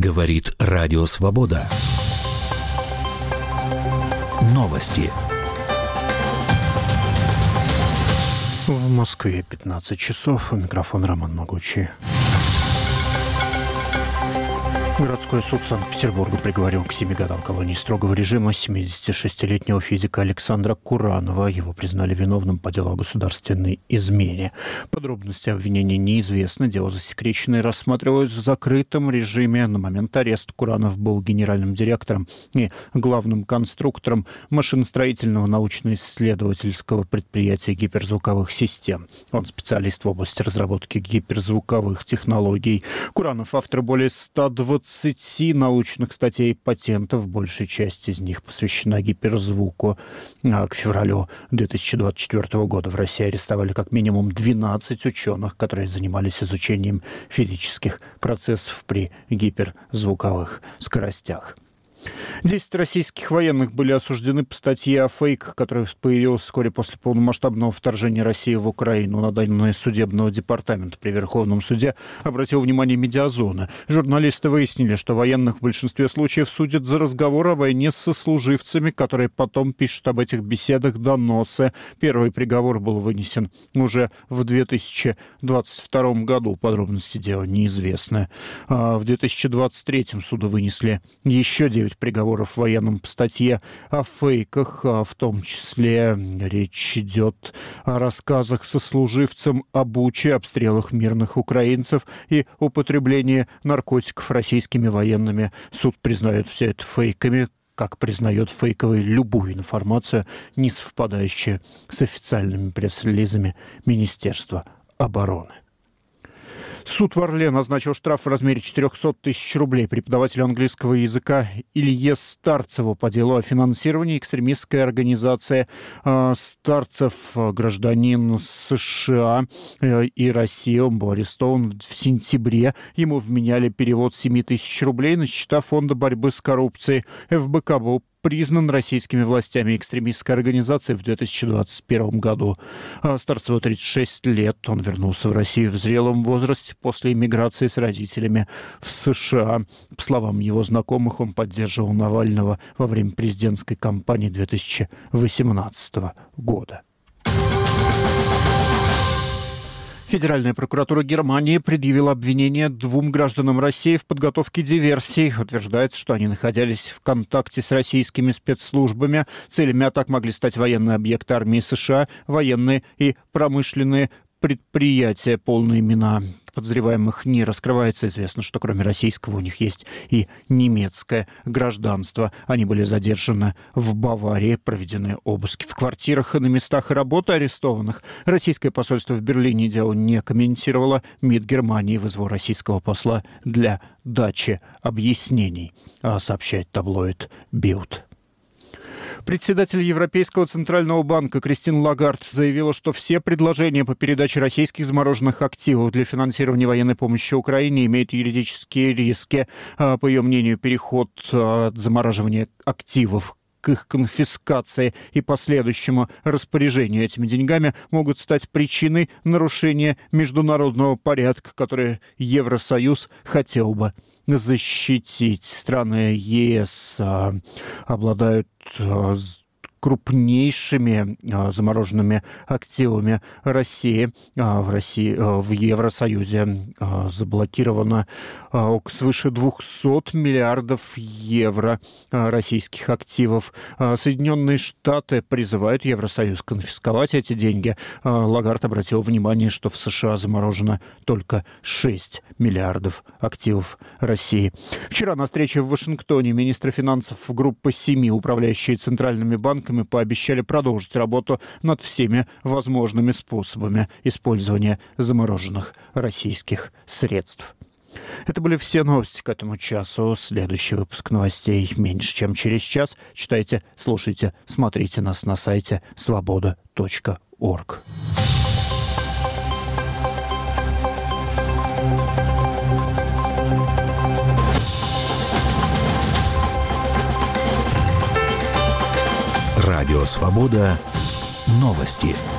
Говорит Радио Свобода. Новости. В Москве 15 часов. У микрофона Роман Могучий. Городской суд Санкт-Петербурга приговорил к 7 годам колонии строгого режима 76-летнего физика Александра Куранова. Его признали виновным по делу о государственной измене. Подробности обвинения неизвестны. Дело засекречено и рассматривают в закрытом режиме. На момент ареста Куранов был генеральным директором и главным конструктором машиностроительного научно-исследовательского предприятия гиперзвуковых систем. Он специалист в области разработки гиперзвуковых технологий. Куранов — автор более 120 научных статей и патентов, большая часть из них посвящена гиперзвуку. К февралю 2024 года в России арестовали как минимум 12 ученых, которые занимались изучением физических процессов при гиперзвуковых скоростях. 10 российских военных были осуждены по статье о фейках, которая появилась вскоре после полномасштабного вторжения России в Украину. На данные судебного департамента при Верховном суде обратил внимание Медиазона. Журналисты выяснили, что военных в большинстве случаев судят за разговор о войне с сослуживцами, которые потом пишут об этих беседах доносы. Первый приговор был вынесен уже в 2022 году. Подробности дела неизвестны. В 2023 суду вынесли еще 9 приговоров военным по статье о фейках, в том числе речь идет о рассказах сослуживцам о Буче, обстрелах мирных украинцев и употреблении наркотиков российскими военными. Суд признает все это фейками, как признает фейковой любую информацию, не совпадающую с официальными пресс-релизами Министерства обороны. Суд в Орле назначил штраф в размере 400 тысяч рублей преподавателю английского языка Илье Старцеву по делу о финансировании экстремистской организации. Старцев — гражданин США и России. Он был арестован в сентябре. Ему вменяли перевод 7 тысяч рублей на счета Фонда борьбы с коррупцией. ФБК был признан российскими властями экстремистской организацией в 2021 году. Старцеву 36 лет. Он вернулся в Россию в зрелом возрасте после эмиграции с родителями в США. По словам его знакомых, он поддерживал Навального во время президентской кампании 2018 года. Федеральная прокуратура Германии предъявила обвинение 2 гражданам России в подготовке диверсий. Утверждается, что они находились в контакте с российскими спецслужбами. Целями атак могли стать военные объекты армии США, военные и промышленные предприятия. Полные имена подозреваемых не раскрывается. Известно, что кроме российского у них есть и немецкое гражданство. Они были задержаны в Баварии, проведены обыски в квартирах и на местах работы арестованных. Российское посольство в Берлине дело не комментировало. МИД Германии вызвал российского посла для дачи объяснений, сообщает таблоид Bild. Председатель Европейского центрального банка Кристин Лагард заявила, что все предложения по передаче российских замороженных активов для финансирования военной помощи Украине имеют юридические риски. По ее мнению, переход от замораживания активов к их конфискации и последующему распоряжению этими деньгами могут стать причиной нарушения международного порядка, который Евросоюз хотел бы защитить. Страны ЕС обладают крупнейшими замороженными активами России. В Евросоюзе заблокировано свыше 200 миллиардов евро российских активов. Соединенные Штаты призывают Евросоюз конфисковать эти деньги. Лагард обратил внимание, что в США заморожено только 6 миллиардов активов России. Вчера на встрече в Вашингтоне министры финансов группы 7, управляющие центральными банками, пообещали продолжить работу над всеми возможными способами использования замороженных российских средств. Это были все новости к этому часу. Следующий выпуск новостей меньше, чем через час. Читайте, слушайте, смотрите нас на сайте svoboda.org. Радио Свобода. Новости.